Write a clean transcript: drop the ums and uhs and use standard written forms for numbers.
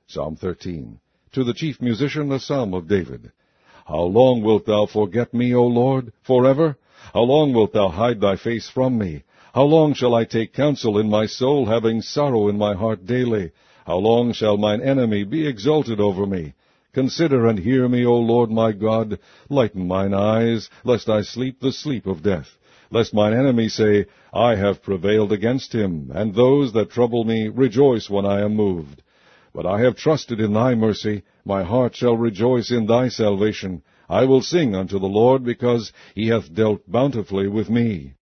Psalm 13. To the chief musician, a psalm of David. How long wilt thou forget me, O Lord? Forever? How long wilt thou hide thy face from me? How long shall I take counsel in my soul, having sorrow in my heart daily? How long shall mine enemy be exalted over me? Consider and hear me, O Lord my God. Lighten mine eyes, lest I sleep the sleep of death. Lest mine enemy say, I have prevailed against him, and those that trouble me rejoice when I am moved. But I have trusted in thy mercy. My heart shall rejoice in thy salvation. I will sing unto the Lord, because he hath dealt bountifully with me.